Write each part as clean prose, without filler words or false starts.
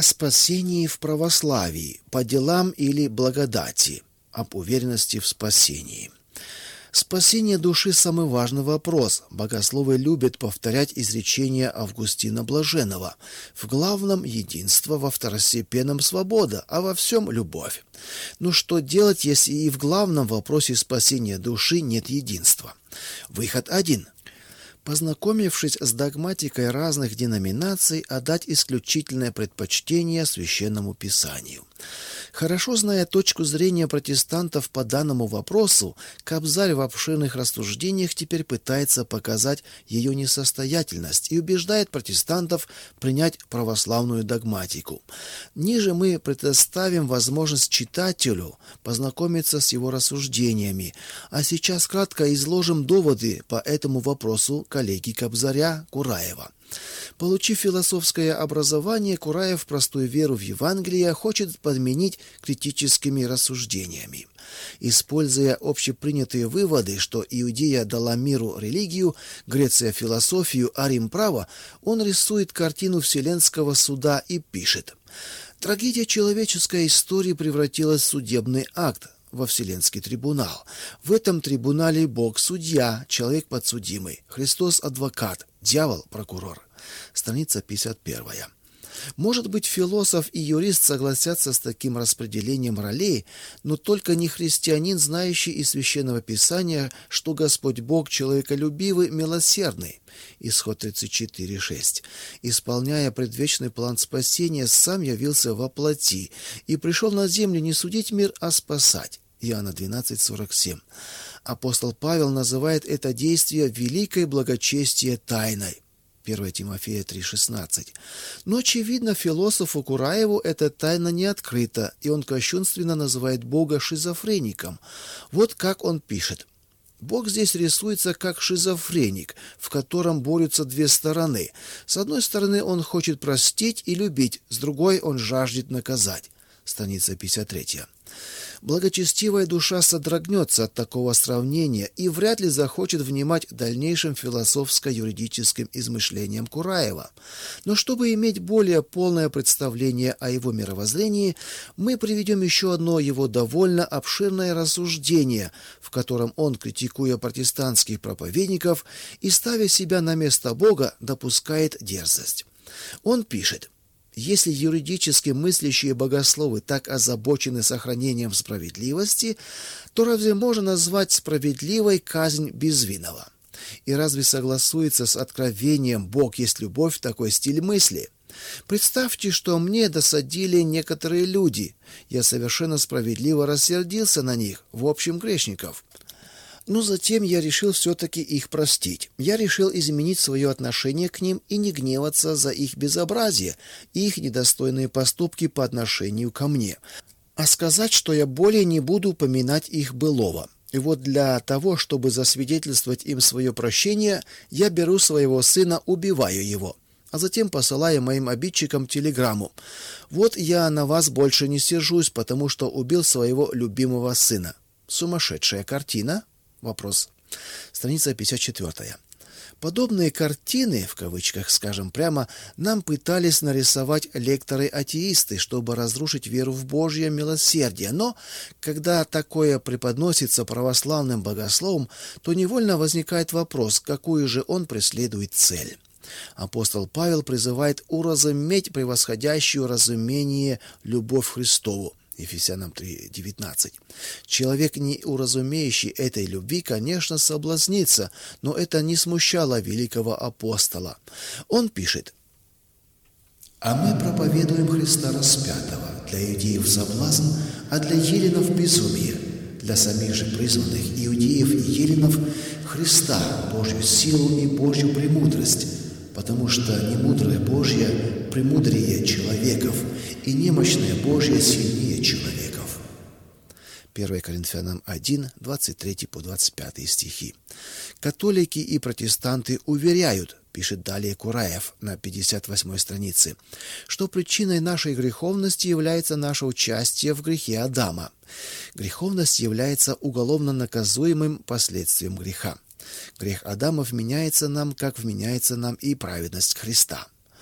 спасении в православии, по делам или благодати, об уверенности в спасении. Спасение души – самый важный вопрос. Богословы любят повторять изречение Августина Блаженного: «В главном единство, во второстепенном свобода, а во всем любовь». Но что делать, если и в главном вопросе спасения души нет единства? Выход один. Познакомившись с догматикой разных деноминаций, отдать исключительное предпочтение Священному Писанию. Хорошо зная точку зрения протестантов по данному вопросу, Кобзарь в обширных рассуждениях теперь пытается показать ее несостоятельность и убеждает протестантов принять православную догматику. Ниже мы предоставим возможность читателю познакомиться с его рассуждениями, а сейчас кратко изложим доводы по этому вопросу коллеги Кобзаря Кураева. Получив философское образование, Кураев простую веру в Евангелие хочет подменить критическими рассуждениями. Используя общепринятые выводы, что Иудея дала миру религию, Греция философию, а Рим право, он рисует картину вселенского суда и пишет: «Трагедия человеческой истории превратилась в судебный акт, во вселенский трибунал. В этом трибунале Бог судья, человек подсудимый, Христос адвокат, дьявол прокурор». Страница 51. Может быть, философ и юрист согласятся с таким распределением ролей, но только не христианин, знающий из Священного Писания, что Господь Бог человеколюбивый, милосердный. Исход 34:6. Исполняя предвечный план спасения, сам явился во плоти и пришел на землю не судить мир, а спасать. Иоанна 12:47. Апостол Павел называет это действие великой благочестия тайной. 1 Тимофея 3:16. Но, очевидно, философу Кураеву эта тайна не открыта, и он кощунственно называет Бога шизофреником. Вот как он пишет. Бог здесь рисуется как шизофреник, в котором борются две стороны. С одной стороны, он хочет простить и любить, с другой он жаждет наказать. Страница 53. Благочестивая душа содрогнется от такого сравнения и вряд ли захочет внимать дальнейшим философско-юридическим измышлениям Кураева. Но чтобы иметь более полное представление о его мировоззрении, мы приведем еще одно его довольно обширное рассуждение, в котором он, критикуя протестантских проповедников и ставя себя на место Бога, допускает дерзость. Он пишет: «Если юридически мыслящие богословы так озабочены сохранением справедливости, то разве можно назвать справедливой казнь безвинного? И разве согласуется с откровением «Бог есть любовь» такой стиль мысли? Представьте, что мне досадили некоторые люди. Я совершенно справедливо рассердился на них, в общем, грешников. Но затем я решил все-таки их простить. Я решил изменить свое отношение к ним и не гневаться за их безобразие и их недостойные поступки по отношению ко мне, а сказать, что я более не буду упоминать их былого. И вот для того, чтобы засвидетельствовать им свое прощение, я беру своего сына, убиваю его, а затем посылаю моим обидчикам телеграмму: «Вот я на вас больше не сержусь, потому что убил своего любимого сына». Сумасшедшая картина? Вопрос. Страница 54. Подобные картины, в кавычках скажем прямо, нам пытались нарисовать лекторы-атеисты, чтобы разрушить веру в Божье милосердие. Но, когда такое преподносится православным богословом, то невольно возникает вопрос, какую же он преследует цель. Апостол Павел призывает уразуметь превосходящую разумение любовь Христову. Ефесянам 3:19. Человек, не уразумеющий этой любви, конечно, соблазнится, но это не смущало великого апостола. Он пишет: «А мы проповедуем Христа распятого, для иудеев соблазн, а для еленов безумие, для самих же призванных иудеев и еленов Христа, Божью силу и Божью премудрость, потому что немудрое Божье премудрее человеков, и немощное Божье сильнее человеков». 1 Коринфянам 1, 23-25 стихи. Католики и протестанты уверяют, пишет далее Кураев на 58 странице, что причиной нашей греховности является наше участие в грехе Адама. Греховность является уголовно наказуемым последствием греха. Грех Адама вменяется нам, как вменяется нам и праведность Христа.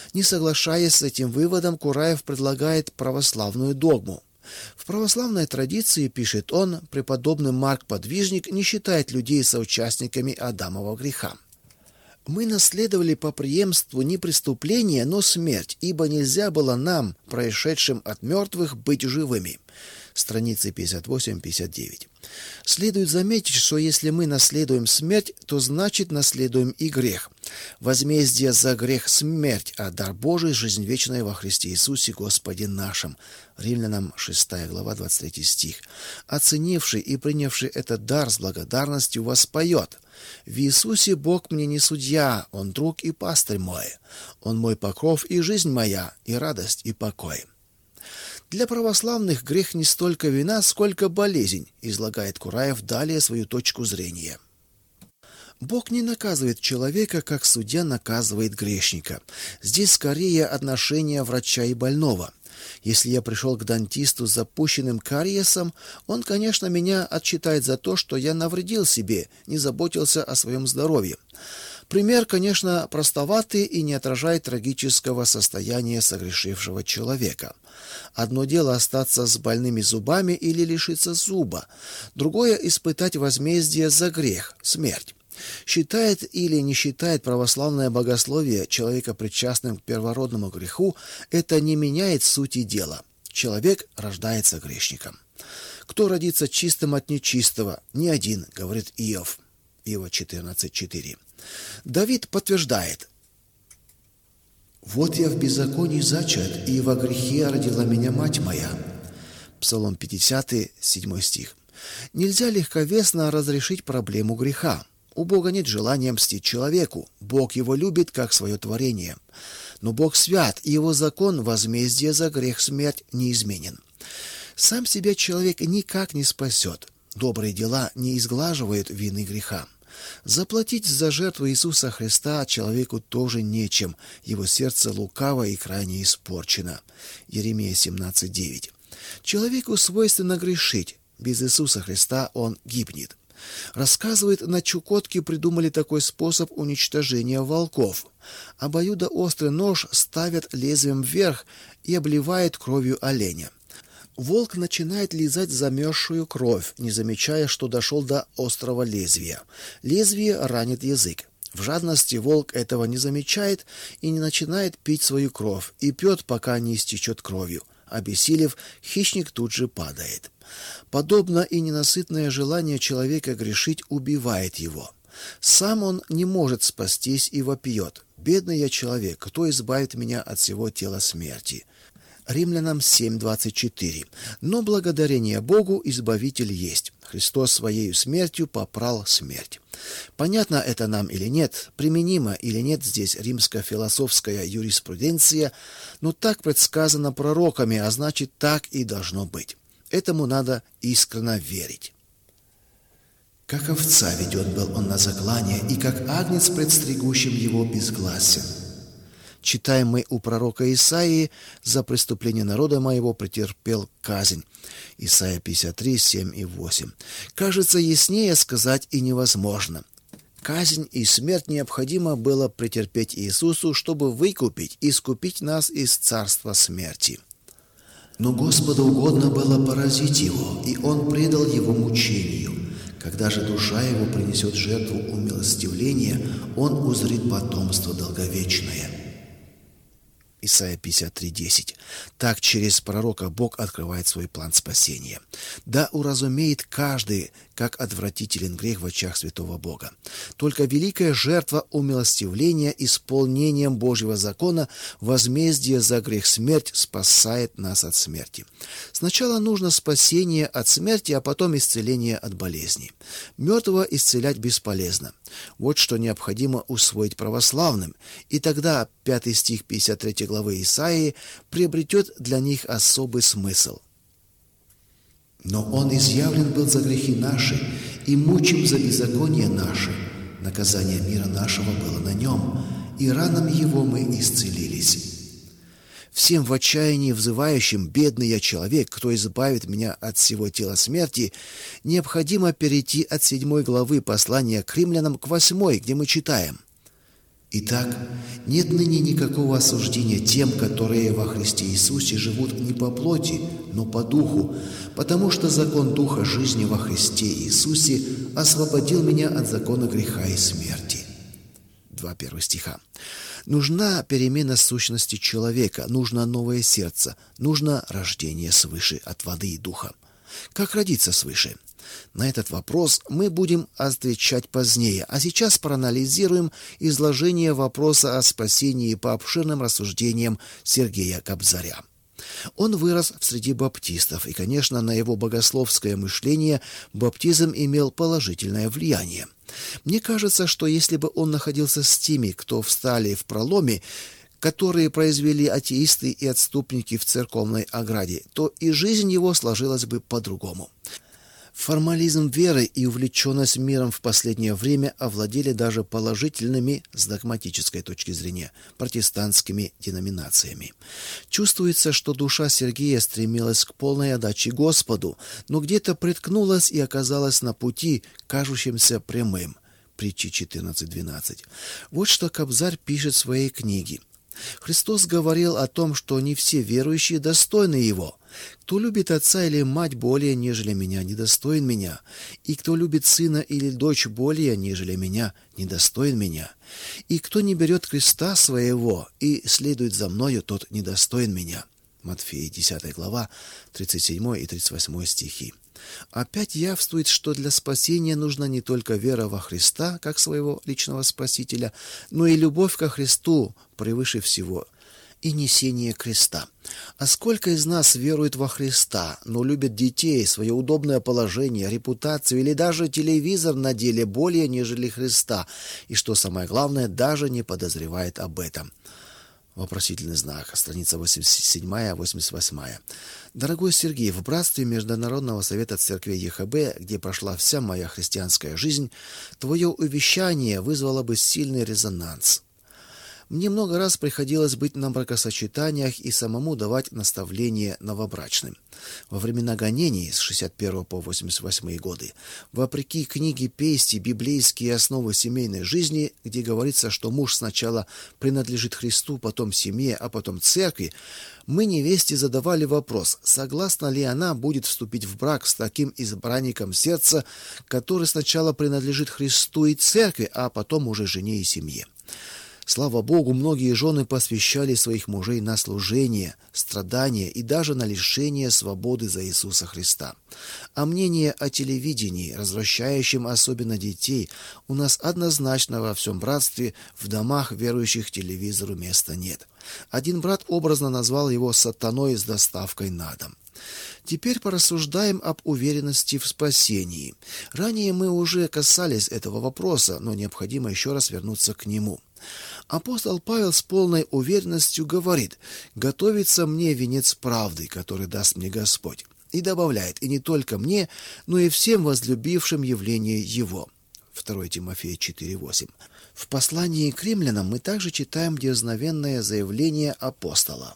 Не соглашаясь с этим выводом, Кураев предлагает православную догму. В православной традиции, пишет он, преподобный Марк Подвижник не считает людей соучастниками Адамова греха. «Мы наследовали по преемству не преступление, но смерть, ибо нельзя было нам, происшедшим от мертвых, быть живыми». Страницы 58-59. Следует заметить, что если мы наследуем смерть, то значит наследуем и грех. Возмездие за грех – смерть, а дар Божий – жизнь вечная во Христе Иисусе Господе нашим. Римлянам 6 глава 23 стих. Оценивший и принявший этот дар с благодарностью воспоет: «В Иисусе Бог мне не судья, Он друг и пастырь мой. Он мой покров и жизнь моя, и радость, и покой». Для православных грех не столько вина, сколько болезнь, излагает Кураев далее свою точку зрения. Бог не наказывает человека, как судья наказывает грешника. Здесь скорее отношение врача и больного. Если я пришел к дантисту с запущенным кариесом, он, конечно, меня отчитает за то, что я навредил себе, не заботился о своем здоровье. Пример, конечно, простоватый и не отражает трагического состояния согрешившего человека. Одно дело остаться с больными зубами или лишиться зуба, другое – испытать возмездие за грех, смерть. Считает или не считает православное богословие человека причастным к первородному греху, это не меняет сути дела. Человек рождается грешником. «Кто родится чистым от нечистого? Ни один», — говорит Иов. Иова 14:4. Давид подтверждает: «Вот я в беззаконии зачат, и во грехе родила меня мать моя». Псалом 50, 7 стих. Нельзя легковесно разрешить проблему греха. У Бога нет желания мстить человеку. Бог его любит, как свое творение. Но Бог свят, и его закон возмездия за грех смерть неизменен. Сам себя человек никак не спасет. Добрые дела не изглаживают вины греха. Заплатить за жертву Иисуса Христа человеку тоже нечем. Его сердце лукаво и крайне испорчено. Иеремия 17:9. Человеку свойственно грешить. Без Иисуса Христа он гибнет. Рассказывает, на Чукотке придумали такой способ уничтожения волков. Обоюдоострый нож ставят лезвием вверх и обливают кровью оленя. Волк начинает лизать замерзшую кровь, не замечая, что дошел до острого лезвия. Лезвие ранит язык. В жадности волк этого не замечает и не начинает пить свою кровь, и пьет, пока не истечет кровью. Обессилев, хищник тут же падает. Подобно и ненасытное желание человека грешить убивает его. Сам он не может спастись и вопиет: «Бедный я человек, кто избавит меня от всего тела смерти?» Римлянам 7:24. Но благодарение Богу избавитель есть. Христос своею смертью попрал смерть. Понятно это нам или нет, применимо или нет здесь римско-философская юриспруденция, но так предсказано пророками, а значит, так и должно быть. Этому надо искренне верить. «Как овца веден был он на заклание, и как агнец пред стригущим его безгласен». Читаем мы у пророка Исаии: «За преступление народа моего претерпел казнь». Исайя 53, 7 и 8. Кажется, яснее сказать и невозможно. Казнь и смерть необходимо было претерпеть Иисусу, чтобы выкупить и искупить нас из царства смерти. «Но Господу угодно было поразить его, и он предал его мучению. Когда же душа его принесет жертву умилостивления, он узрит потомство долговечное». Исайя 53:10. Так через пророка Бог открывает свой план спасения. Да уразумеет каждый, как отвратителен грех в очах святого Бога. Только великая жертва умилостивления исполнением Божьего закона, возмездие за грех смерть, спасает нас от смерти. Сначала нужно спасение от смерти, а потом исцеление от болезни. Мертвого исцелять бесполезно. Вот что необходимо усвоить православным, и тогда 5 стих 53 главы Исаии приобретет для них особый смысл. «Но Он изъявлен был за грехи наши, и мучим за беззаконие наши. Наказание мира нашего было на Нем, и ранами Его мы исцелились». Всем в отчаянии взывающим: «Бедный я человек, кто избавит меня от всего тела смерти», необходимо перейти от 7 главы послания к римлянам к 8, где мы читаем: Итак, нет ныне никакого осуждения тем, которые во Христе Иисусе живут не по плоти, но по духу, потому что закон Духа жизни во Христе Иисусе освободил меня от закона греха и смерти. 2 стиха. Нужна перемена сущности человека, нужно новое сердце, нужно рождение свыше от воды и духа. Как родиться свыше? На этот вопрос мы будем отвечать позднее, а сейчас проанализируем изложение вопроса о спасении по обширным рассуждениям Сергея Кобзаря. Он вырос в среде баптистов, и, конечно, на его богословское мышление баптизм имел положительное влияние. Мне кажется, что если бы он находился с теми, кто встали в проломе, которые произвели атеисты и отступники в церковной ограде, то и жизнь его сложилась бы по-другому. Формализм веры и увлеченность миром в последнее время овладели даже положительными, с догматической точки зрения, протестантскими деноминациями. Чувствуется, что душа Сергея стремилась к полной отдаче Господу, но где-то приткнулась и оказалась на пути, кажущемся прямым. Притчи 14:12. Вот что Кобзарь пишет в своей книге. Христос говорил о том, что не все верующие достойны Его. Кто любит отца или мать более, нежели меня, недостоин меня. И кто любит сына или дочь более, нежели меня, недостоин меня. И кто не берет креста своего и следует за мною, тот недостоин меня. Матфея 10 глава, 37 и 38 стихи. Опять явствует, что для спасения нужна не только вера во Христа, как своего личного Спасителя, но и любовь ко Христу превыше всего, и несение креста. А сколько из нас верует во Христа, но любит детей, свое удобное положение, репутацию или даже телевизор на деле более, нежели Христа, и, что самое главное, даже не подозревает об этом. Вопросительный знак. Страница 87-88. Дорогой Сергей, в братстве Международного совета церкви ЕХБ, где прошла вся моя христианская жизнь, твое увещание вызвало бы сильный резонанс. Мне много раз приходилось быть на бракосочетаниях и самому давать наставления новобрачным. Во времена гонений с 61 по 88 годы, вопреки книге Пести «Библейские основы семейной жизни», где говорится, что муж сначала принадлежит Христу, потом семье, а потом церкви, мы невесте задавали вопрос, согласна ли она будет вступить в брак с таким избранником сердца, который сначала принадлежит Христу и церкви, а потом уже жене и семье. Слава Богу, многие жены посвящали своих мужей на служение, страдания и даже на лишение свободы за Иисуса Христа. А мнение о телевидении, развращающем особенно детей, у нас однозначно во всем братстве в домах верующих телевизору места нет. Один брат образно назвал его сатаной с доставкой на дом. Теперь порассуждаем об уверенности в спасении. Ранее мы уже касались этого вопроса, но необходимо еще раз вернуться к нему. Апостол Павел с полной уверенностью говорит: «Готовится мне венец правды, который даст мне Господь». И добавляет: «И не только мне, но и всем возлюбившим явление Его». 2 Тимофея 4:8. В послании к римлянам мы также читаем дерзновенное заявление апостола.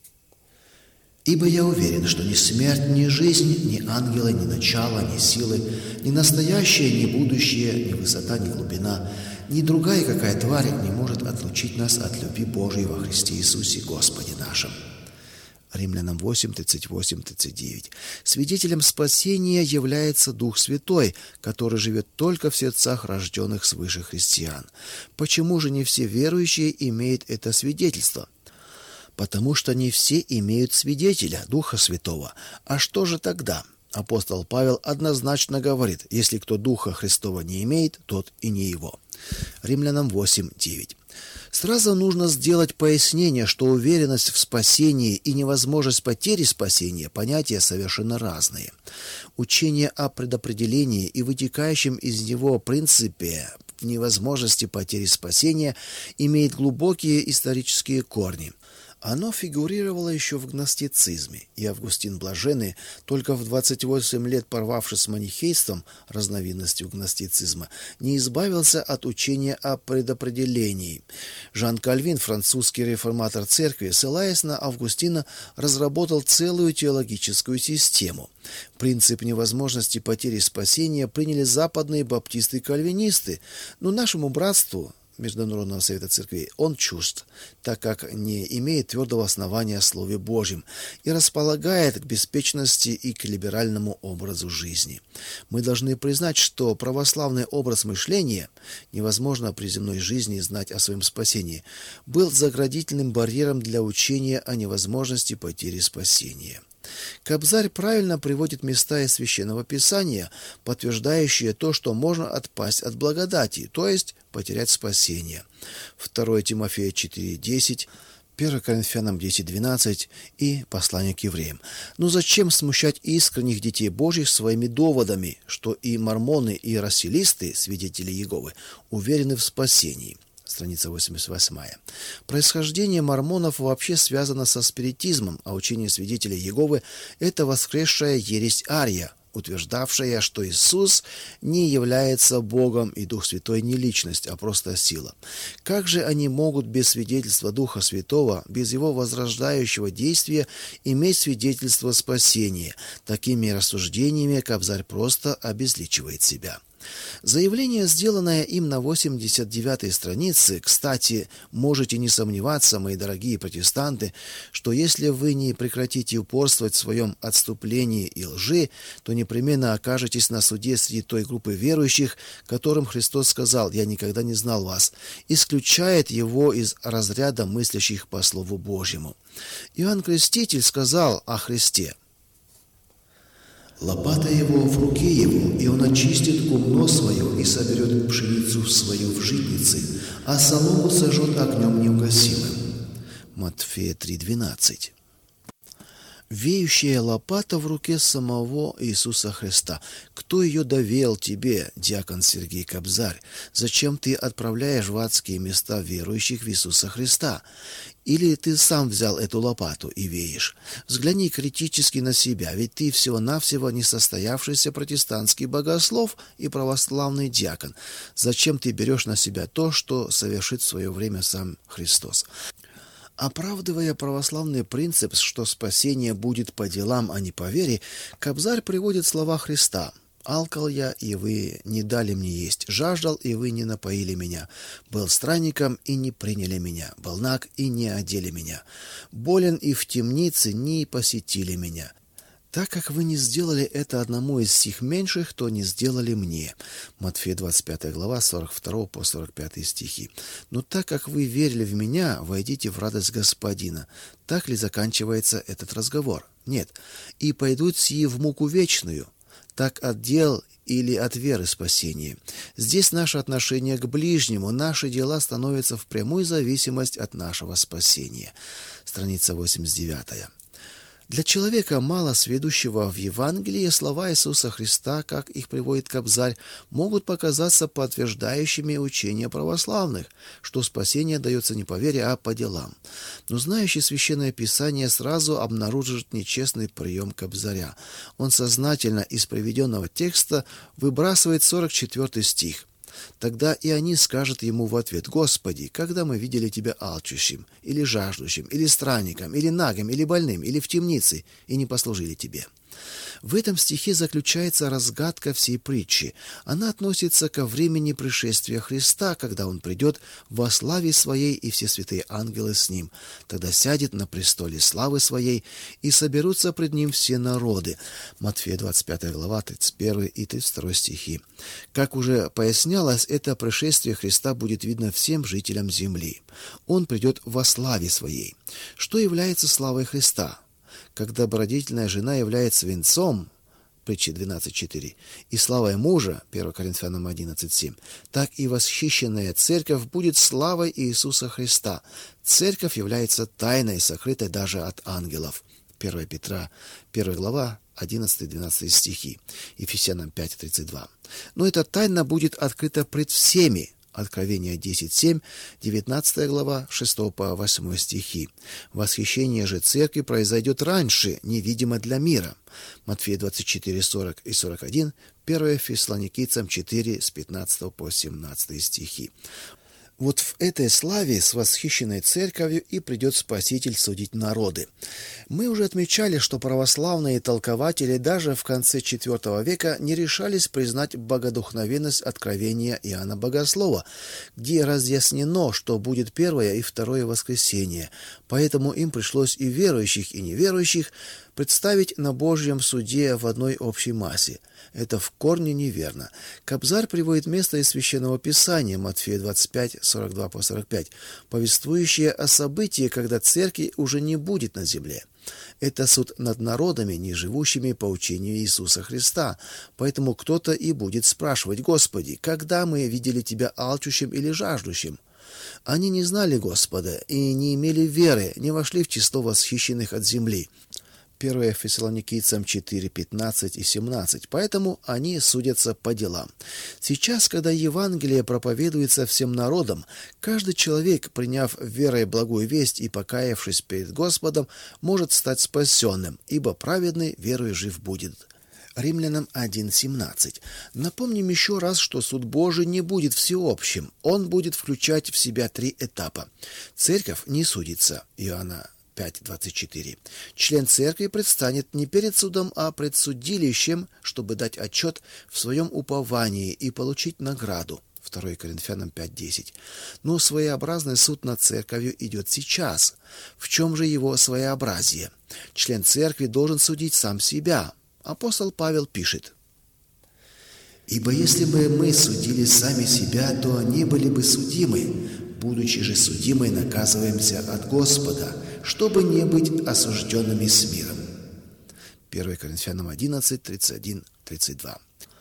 «Ибо я уверен, что ни смерть, ни жизнь, ни ангелы, ни начало, ни силы, ни настоящее, ни будущее, ни высота, ни глубина, ни другая какая тварь не может отлучить нас от любви Божией во Христе Иисусе Господе нашим». Римлянам 8:38-39. Свидетелем спасения является Дух Святой, который живет только в сердцах рожденных свыше христиан. Почему же не все верующие имеют это свидетельство? Потому что не все имеют свидетеля, Духа Святого. А что же тогда? Апостол Павел однозначно говорит: если кто Духа Христова не имеет, тот и не его. Римлянам 8:9. Сразу нужно сделать пояснение, что уверенность в спасении и невозможность потери спасения – понятия совершенно разные. Учение о предопределении и вытекающем из него принципе невозможности потери спасения имеет глубокие исторические корни. Оно фигурировало еще в гностицизме, и Августин Блаженный, только в 28 лет порвавшись с манихейством, разновидностью гностицизма, не избавился от учения о предопределении. Жан Кальвин, французский реформатор церкви, ссылаясь на Августина, разработал целую теологическую систему. Принцип невозможности потери спасения приняли западные баптисты-кальвинисты, но нашему братству Международного совета церквей, он чужд, так как не имеет твердого основания в Слове Божьем и располагает к беспечности и к либеральному образу жизни. Мы должны признать, что православный образ мышления, невозможно при земной жизни знать о своем спасении, был заградительным барьером для учения о невозможности потери спасения. Кобзарь правильно приводит места из Священного Писания, подтверждающие то, что можно отпасть от благодати, то есть потерять спасение. 2 Тимофея 4:10, 1 Коринфянам 10:12 и послание к евреям. Но зачем смущать искренних детей Божьих своими доводами, что и мормоны, и расселисты, свидетели Иеговы, уверены в спасении? Страница 88. Происхождение мормонов вообще связано со спиритизмом, а учение свидетелей Иеговы – это воскресшая ересь Ария, утверждавшая, что Иисус не является Богом и Дух Святой не личность, а просто сила. Как же они могут без свидетельства Духа Святого, без его возрождающего действия, иметь свидетельство спасения? Такими рассуждениями Кобзарь просто обезличивает себя. Заявление, сделанное им на 89-й странице, кстати, можете не сомневаться, мои дорогие протестанты, что если вы не прекратите упорствовать в своем отступлении и лжи, то непременно окажетесь на суде среди той группы верующих, которым Христос сказал: «Я никогда не знал вас», исключает его из разряда мыслящих по Слову Божьему. Иоанн Креститель сказал о Христе: «Лопата его в руке его, и он очистит гумно свое и соберет пшеницу свою в житницы, а солому сожжет огнем неугасимым». Матфея 3:12. Веющая лопата в руке самого Иисуса Христа. Кто ее довел тебе, диакон Сергей Кобзарь? Зачем ты отправляешь в адские места верующих в Иисуса Христа? Или ты сам взял эту лопату и веешь? Взгляни критически на себя, ведь ты всего-навсего несостоявшийся протестантский богослов и православный диакон. Зачем ты берешь на себя то, что совершит в свое время сам Христос? Оправдывая православный принцип, что спасение будет по делам, а не по вере, Кобзарь приводит слова Христа: «Алкал я, и вы не дали мне есть, жаждал, и вы не напоили меня, был странником, и не приняли меня, был наг, и не одели меня, болен и в темнице, не посетили меня. Так как вы не сделали это одному из сих меньших, то не сделали мне». Матфея 25 глава, 42 по 45 стихи. «Но так как вы верили в меня, войдите в радость Господина». Так ли заканчивается этот разговор? Нет. «И пойдут сии в муку вечную». Так от дел или от веры спасение. Здесь наше отношение к ближнему, наши дела становятся в прямую зависимость от нашего спасения. Страница 89. Для человека, мало сведущего в Евангелии, слова Иисуса Христа, как их приводит Кобзарь, могут показаться подтверждающими учения православных, что спасение дается не по вере, а по делам. Но знающий Священное Писание сразу обнаружит нечестный прием Кобзаря. Он сознательно из приведенного текста выбрасывает 44 стих. Тогда и они скажут ему в ответ: «Господи, когда мы видели тебя алчущим, или жаждущим, или странником, или нагим, или больным, или в темнице, и не послужили тебе». В этом стихе заключается разгадка всей притчи. Она относится ко времени пришествия Христа, когда Он придет во славе Своей, и все святые ангелы с Ним. Тогда сядет на престоле славы Своей, и соберутся пред Ним все народы. Матфея 25 глава, 31 и 32 стихи. Как уже пояснялось, это пришествие Христа будет видно всем жителям земли. Он придет во славе Своей. Что является славой Христа? Как добродетельная жена является венцом, притча 12.4, и славой мужа, 1 Коринфянам 11.7, так и восхищенная церковь будет славой Иисуса Христа. Церковь является тайной, сокрытой даже от ангелов. 1 Петра, 1 глава, 11-12 стихи, Ефесянам 5.32. Но эта тайна будет открыта пред всеми. Откровение 10.7, 19 глава, 6 по 8 стихи. Восхищение же церкви произойдет раньше, невидимо для мира. Матфея 24:40 и 41, 1 Фессалоникийцам 4, с 15 по 17 стихи. Вот в этой славе с восхищенной церковью и придет Спаситель судить народы. Мы уже отмечали, что православные толкователи даже в конце IV века не решались признать богодухновенность откровения Иоанна Богослова, где разъяснено, что будет первое и второе воскресение, поэтому им пришлось и верующих, и неверующих представить на Божьем суде в одной общей массе. Это в корне неверно. Кобзарь приводит место из Священного Писания, Матфея 25, 42-45, повествующее о событии, когда церкви уже не будет на земле. Это суд над народами, не живущими по учению Иисуса Христа. Поэтому кто-то и будет спрашивать: «Господи, когда мы видели Тебя алчущим или жаждущим?» Они не знали Господа и не имели веры, не вошли в число восхищенных от земли. 1 Фессалоникийцам 4, 15 и 17. Поэтому они судятся по делам. Сейчас, когда Евангелие проповедуется всем народам, каждый человек, приняв верой благую весть и покаявшись перед Господом, может стать спасенным, ибо праведный верою жив будет. Римлянам 1:17. Напомним еще раз, что суд Божий не будет всеобщим. Он будет включать в себя 3 этапа. Церковь не судится. Иоанна 5:24. Член церкви предстанет не перед судом, а пред судилищем, чтобы дать отчет в своем уповании и получить награду. 2 Коринфянам 5:10. Но своеобразный суд над церковью идет сейчас. В чем же его своеобразие? Член церкви должен судить сам себя. Апостол Павел пишет: «Ибо если бы мы судили сами себя, то не были бы судимы. Будучи же судимы, наказываемся от Господа, чтобы не быть осужденными с миром». 1 Коринфянам 11, 31, 32.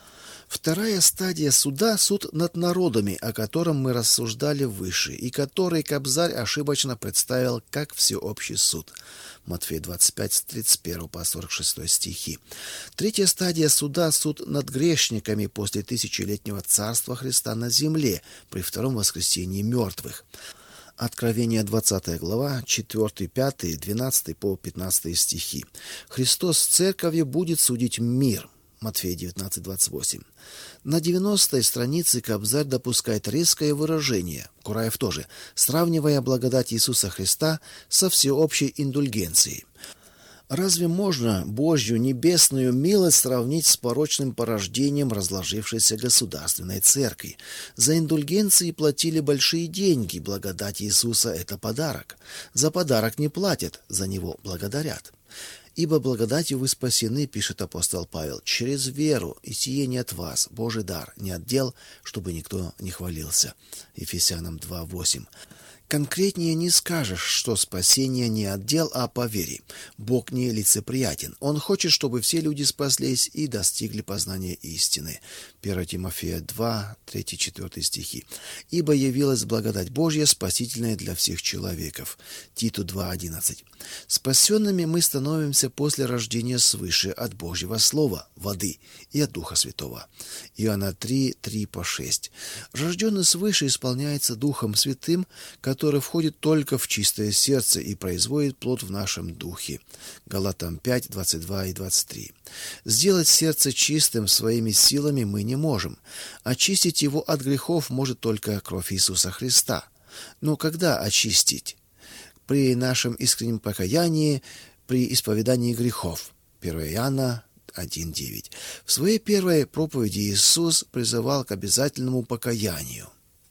Вторая стадия суда – суд над народами, о котором мы рассуждали выше, и который Кобзарь ошибочно представил как всеобщий суд. Матфея 25, с 31 по 46 стихи. Третья стадия суда – суд над грешниками после тысячелетнего царства Христа на земле при втором воскресении мертвых. Откровение 20 глава, 4, 5, 12 по 15 стихи. Христос с церковью будет судить мир. Матфея 19, 28. На 90-й странице Кобзарь допускает резкое выражение, Кураев тоже, сравнивая благодать Иисуса Христа со всеобщей индульгенцией. Разве можно Божью небесную милость сравнить с порочным порождением разложившейся государственной церкви? За индульгенции платили большие деньги, благодать Иисуса – это подарок. За подарок не платят, за него благодарят. «Ибо благодатью вы спасены, — пишет апостол Павел, — через веру, и сие не от вас, Божий дар, не от дел, чтобы никто не хвалился». Ефесянам 2:8. Конкретнее не скажешь, что спасение не от дел, а по вере. Бог не лицеприятен. Он хочет, чтобы все люди спаслись и достигли познания истины. 1 Тимофея 2, 3-4 стихи. «Ибо явилась благодать Божья, спасительная для всех человеков». Титу 2:11. Спасенными мы становимся после рождения свыше от Божьего Слова, воды и от Духа Святого. Иоанна 3, 3-6. Рожденный свыше исполняется Духом Святым, который входит только в чистое сердце и производит плод в нашем духе. Галатам 5, 22 и 23. Сделать сердце чистым своими силами мы не можем. Очистить его от грехов может только кровь Иисуса Христа. Но когда очистить? При нашем искреннем покаянии, при исповедании грехов. 1 Иоанна 1:9. В своей первой проповеди Иисус призывал к обязательному покаянию.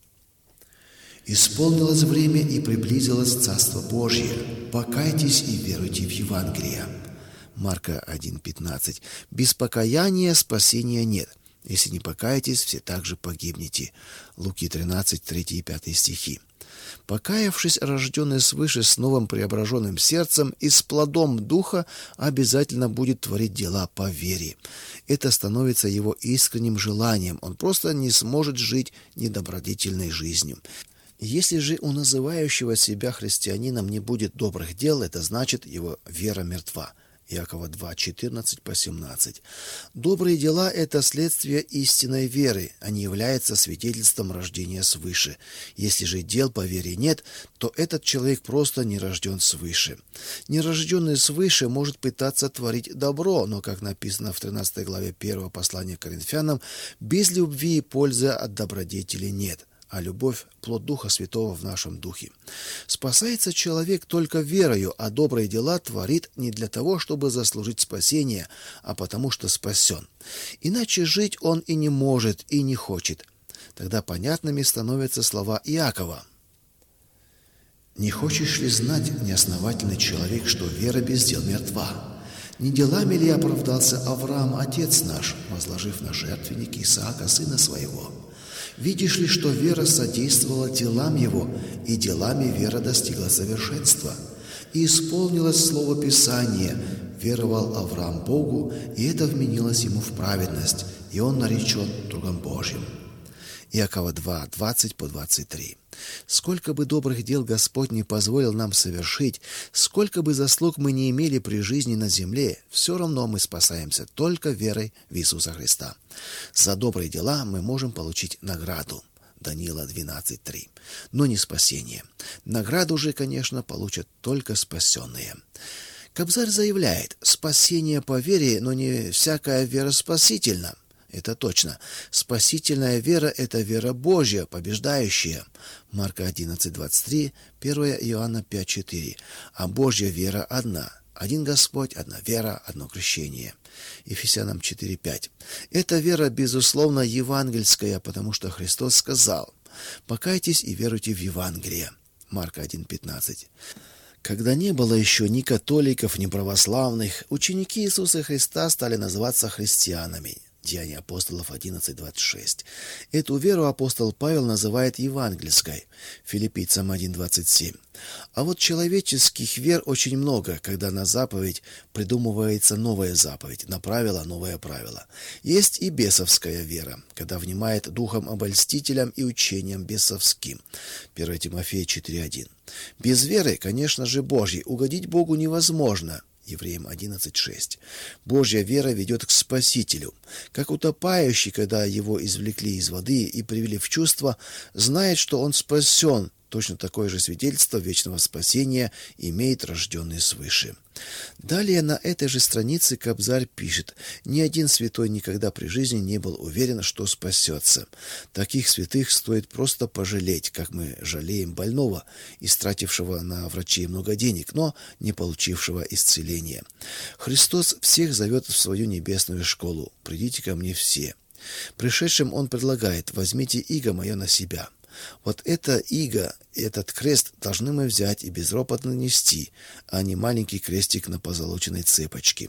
«Исполнилось время и приблизилось Царство Божье. Покайтесь и веруйте в Евангелие». Марка 1:15. Без покаяния спасения нет. Если не покаетесь, все также погибнете. Луки 13, 3 и 5 стихи. Покаявшись, рожденный свыше с новым преображенным сердцем и с плодом Духа, обязательно будет творить дела по вере. Это становится его искренним желанием. Он просто не сможет жить недобродетельной жизнью. Если же у называющего себя христианином не будет добрых дел, это значит, его вера мертва. Иакова 2, 14-17. Добрые дела – это следствие истинной веры, а не является свидетельством рождения свыше. Если же дел по вере нет, то этот человек просто не рожден свыше. Нерожденный свыше может пытаться творить добро, но, как написано в 13 главе 1 послания к Коринфянам, без любви и пользы от добродетели нет. а любовь – плод Духа Святого в нашем духе. Спасается человек только верою, а добрые дела творит не для того, чтобы заслужить спасение, а потому что спасен. Иначе жить он и не может, и не хочет. Тогда понятными становятся слова Иакова. «Не хочешь ли знать, неосновательный человек, что вера без дел мертва? Не делами ли оправдался Авраам, отец наш, возложив на жертвенник Исаака, сына своего? Видишь ли, что вера содействовала делам его, и делами вера достигла совершенства? И исполнилось слово Писания: веровал Авраам Богу, и это вменилось ему в праведность, и он наречен другом Божьим». Иакова 2, 20-23. Сколько бы добрых дел Господь не позволил нам совершить, сколько бы заслуг мы не имели при жизни на земле, все равно мы спасаемся только верой в Иисуса Христа. За добрые дела мы можем получить награду. Даниила 12:3. Но не спасение. Награду же, конечно, получат только спасенные. Кобзарь заявляет: спасение по вере, но не всякая вера спасительна. Это точно. Спасительная вера – это вера Божья, побеждающая. Марка 11:23, 1 Иоанна 5:4. А Божья вера одна. Один Господь, одна вера, одно крещение. Ефесянам 4:5. Эта вера, безусловно, евангельская, потому что Христос сказал: «Покайтесь и веруйте в Евангелие». Марка 1:15. Когда не было еще ни католиков, ни православных, ученики Иисуса Христа стали называться христианами. Деяния апостолов 11:26. Эту веру апостол Павел называет евангельской. Филиппийцам 1:27. А вот человеческих вер очень много, когда на заповедь придумывается новая заповедь, на правило новое правило. Есть и бесовская вера, когда внимает духом обольстителям и учениям бесовским. 1 Тимофея 4:1. Без веры, конечно же, Божьей угодить Богу невозможно. Евреям 11:6. Божья вера ведет к Спасителю. Как утопающий, когда его извлекли из воды и привели в чувство, знает, что он спасен. Точно такое же свидетельство вечного спасения имеет рожденный свыше. Далее на этой же странице Кобзарь пишет: «Ни один святой никогда при жизни не был уверен, что спасется. Таких святых стоит просто пожалеть, как мы жалеем больного, истратившего на врачей много денег, но не получившего исцеления. Христос всех зовет в свою небесную школу: придите ко мне все». Пришедшим он предлагает: возьмите иго мое на себя. Вот это иго, этот крест должны мы взять и безропотно нести, а не маленький крестик на позолоченной цепочке.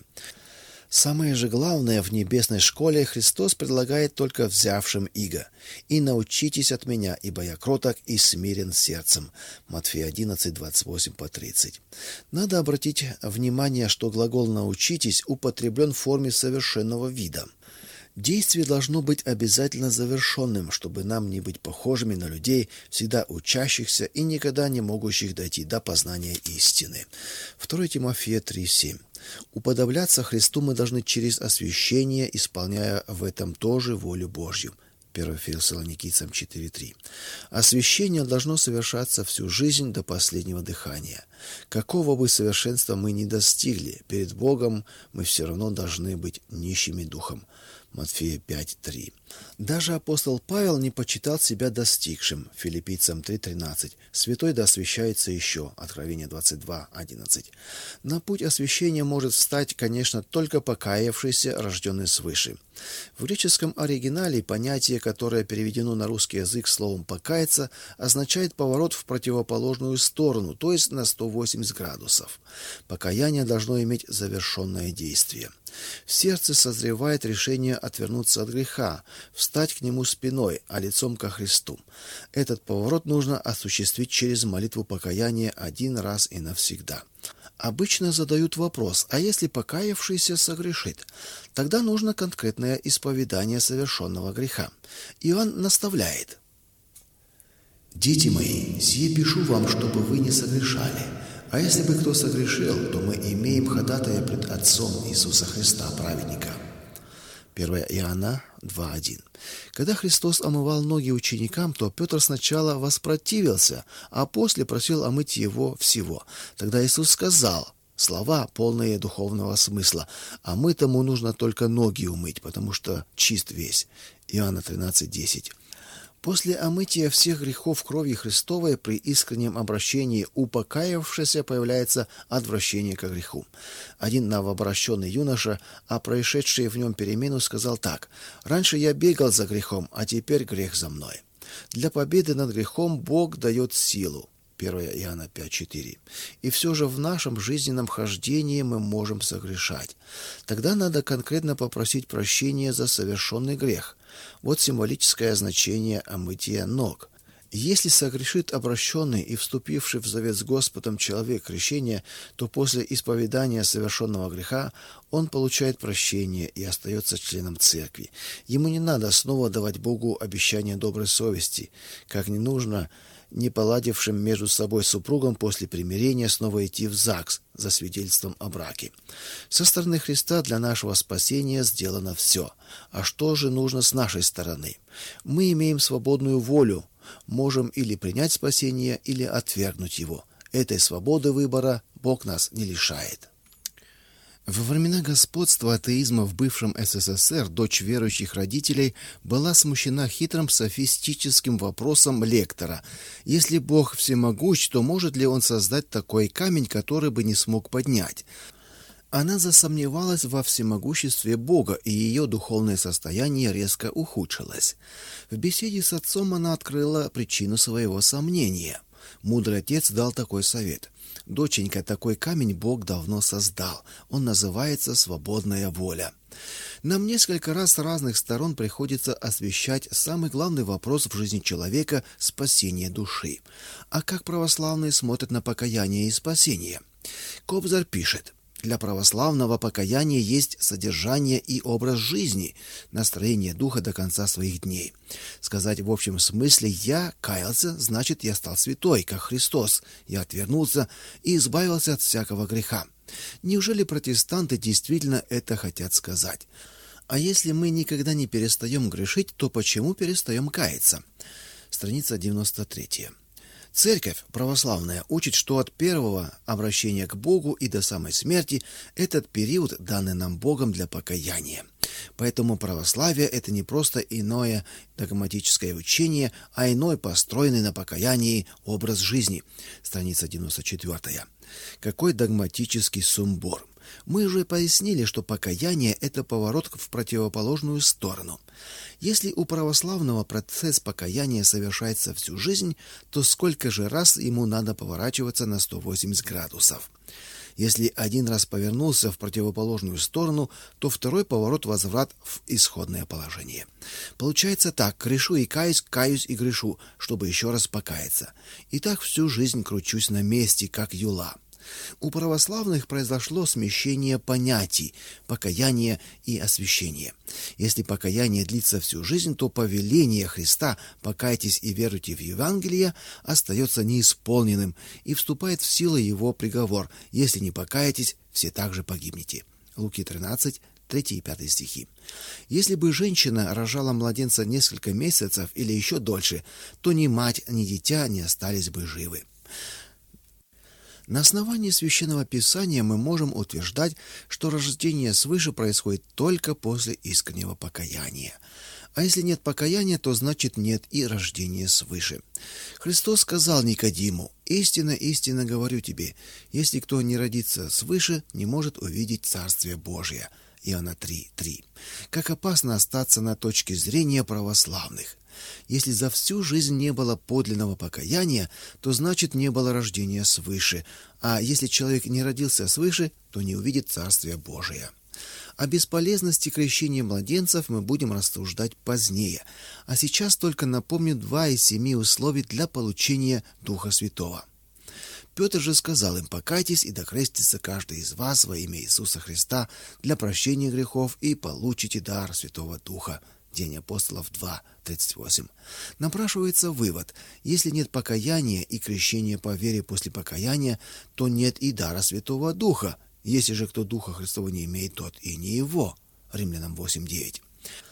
Самое же главное в небесной школе Христос предлагает только взявшим иго: «И научитесь от меня, ибо я кроток и смирен сердцем». Матфея 11:28-30. Надо обратить внимание, что глагол «научитесь» употреблен в форме совершенного вида. Действие должно быть обязательно завершенным, чтобы нам не быть похожими на людей, всегда учащихся и никогда не могущих дойти до познания истины. 2 Тимофея 3:7. Уподобляться Христу мы должны через освящение, исполняя в этом тоже волю Божью. 1 Фессалоникийцам 4:3. Освящение должно совершаться всю жизнь до последнего дыхания. Какого бы совершенства мы ни достигли, перед Богом мы все равно должны быть нищими духом. Матфея 5:3. Даже апостол Павел не почитал себя достигшим. Филиппийцам 3:13. Святой да освящается еще. Откровение 22:11. На путь освящения может встать, конечно, только покаявшийся, рожденный свыше. В греческом оригинале понятие, которое переведено на русский язык словом «покаяться», означает поворот в противоположную сторону, то есть на 180 градусов. Покаяние должно иметь завершенное действие. В сердце созревает решение отвернуться от греха, встать к нему спиной, а лицом ко Христу. Этот поворот нужно осуществить через молитву покаяния один раз и навсегда. Обычно задают вопрос: а если покаявшийся согрешит? Тогда нужно конкретное исповедание совершенного греха. Иоанн наставляет: «Дети мои, сие пишу вам, чтобы вы не согрешали. А если бы кто согрешил, то мы имеем ходатая пред Отцом Иисуса Христа, праведника». 1 Иоанна 2:1. Когда Христос омывал ноги ученикам, то Петр сначала воспротивился, а после просил омыть его всего. Тогда Иисус сказал слова, полные духовного смысла: «А мытому нужно только ноги умыть, потому что чист весь». Иоанна 13:10. После омытия всех грехов кровью Христовой при искреннем обращении у покаявшегося появляется отвращение ко греху. Один новообращенный юноша, о происшедшей в нем перемену, сказал так: «Раньше я бегал за грехом, а теперь грех за мной». Для победы над грехом Бог дает силу. 1 Иоанна 5:4. И все же в нашем жизненном хождении мы можем согрешать. Тогда надо конкретно попросить прощения за совершенный грех. Вот символическое значение омытия ног. Если согрешит обращенный и вступивший в завет с Господом человек крещения, то после исповедания совершенного греха он получает прощение и остается членом церкви. Ему не надо снова давать Богу обещание доброй совести, как не нужно не поладившим между собой супругам после примирения снова идти в ЗАГС за свидетельством о браке. Со стороны Христа для нашего спасения сделано все. А что же нужно с нашей стороны? Мы имеем свободную волю, можем или принять спасение, или отвергнуть его. Этой свободы выбора Бог нас не лишает. Во времена господства атеизма в бывшем СССР дочь верующих родителей была смущена хитрым софистическим вопросом лектора: если Бог всемогущ, то может ли он создать такой камень, который бы не смог поднять? Она засомневалась во всемогуществе Бога, и ее духовное состояние резко ухудшилось. В беседе с отцом она открыла причину своего сомнения. Мудрый отец дал такой совет: «Доченька, такой камень Бог давно создал. Он называется свободная воля». Нам несколько раз с разных сторон приходится освещать самый главный вопрос в жизни человека – спасение души. А как православные смотрят на покаяние и спасение? Кобзарь пишет: «Для православного покаяние есть содержание и образ жизни, настроение духа до конца своих дней. Сказать в общем смысле «я каялся» значит «я стал святой, как Христос, я отвернулся и избавился от всякого греха». Неужели протестанты действительно это хотят сказать? А если мы никогда не перестаем грешить, то почему перестаем каяться? Страница 93. Церковь православная учит, что от первого обращения к Богу и до самой смерти этот период, данный нам Богом для покаяния. Поэтому православие – это не просто иное догматическое учение, а иной, построенный на покаянии, образ жизни. Страница 94. Какой догматический сумбур! Мы уже пояснили, что покаяние – это поворот в противоположную сторону. Если у православного процесс покаяния совершается всю жизнь, то сколько же раз ему надо поворачиваться на 180 градусов? Если один раз повернулся в противоположную сторону, то второй поворот – возврат в исходное положение. Получается так: грешу и каюсь, каюсь и грешу, чтобы еще раз покаяться. И так всю жизнь кручусь на месте, как юла. У православных произошло смещение понятий покаяния и освящения. Если покаяние длится всю жизнь, то повеление Христа «покайтесь и веруйте в Евангелие» остается неисполненным, и вступает в силу его приговор: «Если не покаетесь, все также погибнете». Луки 13, 3 и 5 стихи. Если бы женщина рожала младенца несколько месяцев или еще дольше, то ни мать, ни дитя не остались бы живы. На основании Священного Писания мы можем утверждать, что рождение свыше происходит только после искреннего покаяния. А если нет покаяния, то значит нет и рождения свыше. Христос сказал Никодиму: «Истинно, истинно говорю тебе, если кто не родится свыше, не может увидеть Царствие Божие». Иоанна 3:3. Как опасно остаться на точке зрения православных. Если за всю жизнь не было подлинного покаяния, то значит не было рождения свыше, а если человек не родился свыше, то не увидит Царствие Божие. О бесполезности крещения младенцев мы будем рассуждать позднее, а сейчас только напомню 2 из 7 условий для получения Духа Святого. Петр же сказал им: «Покайтесь и докрестится каждый из вас во имя Иисуса Христа для прощения грехов, и получите дар Святого Духа». День апостолов 2:38. Напрашивается вывод: если нет покаяния и крещения по вере после покаяния, то нет и дара Святого Духа. Если же кто Духа Христова не имеет, тот и не его. Римлянам 8:9.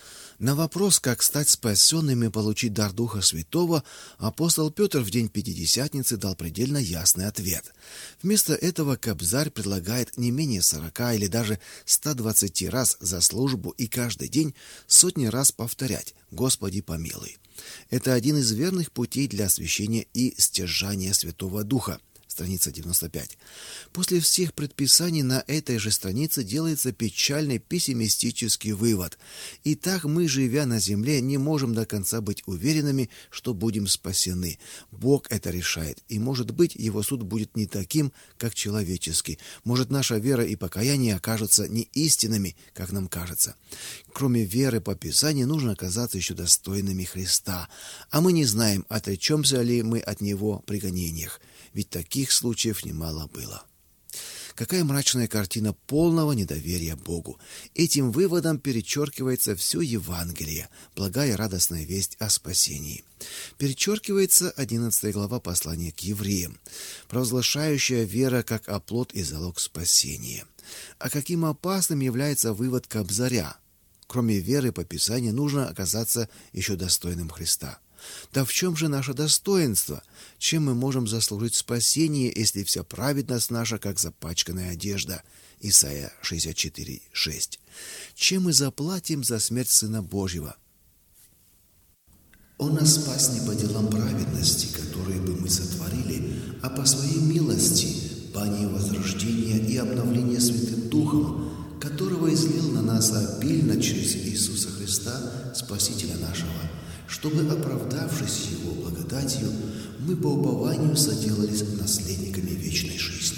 На вопрос, как стать спасенным и получить дар Духа Святого, апостол Петр в день Пятидесятницы дал предельно ясный ответ. Вместо этого Кобзарь предлагает не менее 40 или даже 120 раз за службу и каждый день сотни раз повторять «Господи, помилуй». Это один из верных путей для освящения и стяжания Святого Духа. Страница 95. После всех предписаний на этой же странице делается печальный пессимистический вывод. Итак, мы, живя на земле, не можем до конца быть уверенными, что будем спасены. Бог это решает, и, может быть, его суд будет не таким, как человеческий. Может, наша вера и покаяние окажутся не истинными, как нам кажется. Кроме веры по Писанию, нужно оказаться еще достойными Христа. А мы не знаем, отречемся ли мы от Него при гонениях. Ведь таких случаев немало было. Какая мрачная картина полного недоверия Богу. Этим выводом перечеркивается все Евангелие, благая радостная весть о спасении. Перечеркивается 11 глава послания к евреям, провозглашающая вера как оплот и залог спасения. А каким опасным является вывод Кобзаря? Кроме веры по Писанию нужно оказаться еще достойным Христа. Да в чем же наше достоинство? Чем мы можем заслужить спасение, если вся праведность наша, как запачканная одежда? Исайя 64:6. Чем мы заплатим за смерть Сына Божьего? Он нас спас не по делам праведности, которые бы мы сотворили, а по своей милости, по ней возрождения и обновления Святым Духом, которого излил на нас обильно через Иисуса Христа, Спасителя нашего, чтобы, оправдавшись Его благодатью, мы по упованию соделались наследниками вечной жизни.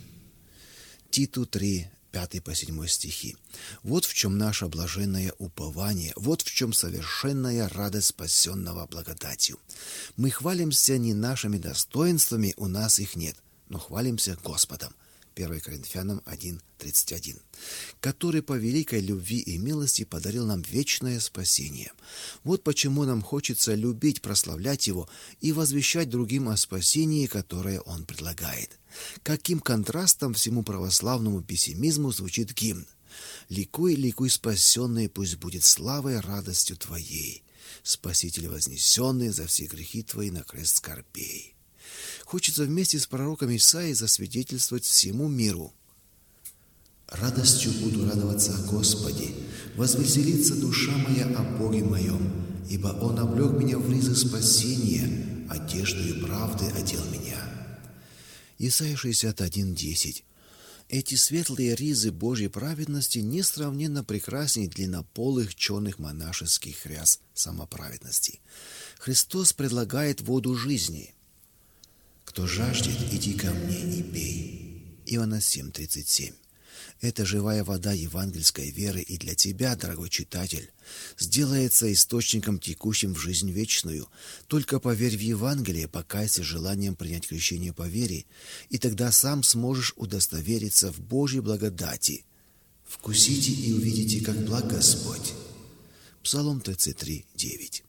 Титу 3, 5 по 7 стихи. Вот в чем наше блаженное упование, вот в чем совершенная радость спасенного благодатью. Мы хвалимся не нашими достоинствами, у нас их нет, но хвалимся Господом. 1 Коринфянам 1:31, который по великой любви и милости подарил нам вечное спасение. Вот почему нам хочется любить, прославлять Его и возвещать другим о спасении, которое Он предлагает. Каким контрастом всему православному пессимизму звучит гимн: «Ликуй, ликуй, спасенный, пусть будет славой и радостью Твоей, Спаситель вознесенный за все грехи Твои на крест скорбей». Хочется вместе с пророком Исаией засвидетельствовать всему миру: «Радостью буду радоваться о Господе, возвеселится душа моя о Боге моем, ибо Он облек меня в ризы спасения, одеждою правды одел меня». Исайя 61:10. Эти светлые ризы Божьей праведности несравненно прекраснее длиннополых черных монашеских ряс самоправедности. Христос предлагает воду жизни. «Кто жаждет, иди ко мне и пей». Иоанна 7:37. Это живая вода евангельской веры и для тебя, дорогой читатель, сделается источником, текущим в жизнь вечную. Только поверь в Евангелие, покайся желанием принять крещение по вере, и тогда сам сможешь удостовериться в Божьей благодати. «Вкусите и увидите, как благ Господь». Псалом 33:9.